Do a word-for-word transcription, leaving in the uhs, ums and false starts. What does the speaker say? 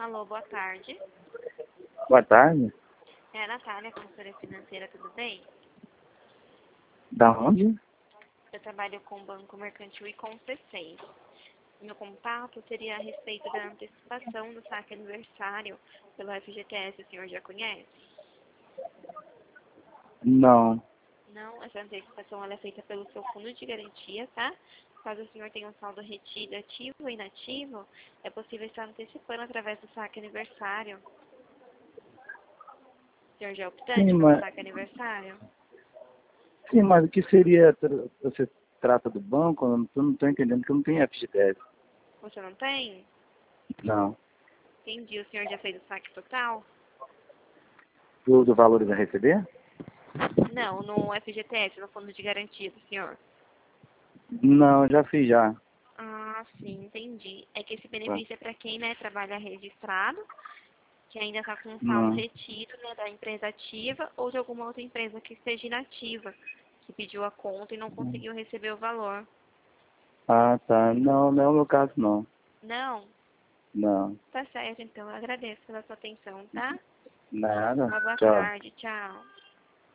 Alô, boa tarde. Boa tarde. É a Natália, consultora financeira, tudo bem? Da onde? Eu trabalho com o Banco Mercantil e com o C seis. Meu contato seria a respeito da antecipação do saque aniversário pelo F G T S. O senhor já conhece? Não. Não, essa antecipação ela é feita pelo seu fundo de garantia, tá? Caso o senhor tenha um saldo retido ativo ou inativo, é possível estar antecipando através do saque aniversário. O senhor já é optante Sim, pelo mas, saque aniversário? sim, mas o que seria, tra- você trata do banco? Eu não, eu não estou entendendo que eu não tenho F G T S. Você não tem? Não. Entendi. O senhor já fez o saque total? Do, do valor a receber? Não, no F G T S, no fundo de garantia do senhor. Não, já fiz já. Ah, sim, entendi. É que esse Tá. benefício é para quem, né, trabalha registrado, que ainda está com um saldo Não. retido, né, da empresa ativa ou de alguma outra empresa que esteja inativa, que pediu a conta e não conseguiu receber o valor. Ah, tá. Não, não é o meu caso, não. Não? Não. Tá certo, então. Eu agradeço pela sua atenção, tá? Nada. Uma boa Tchau. tarde. Tchau.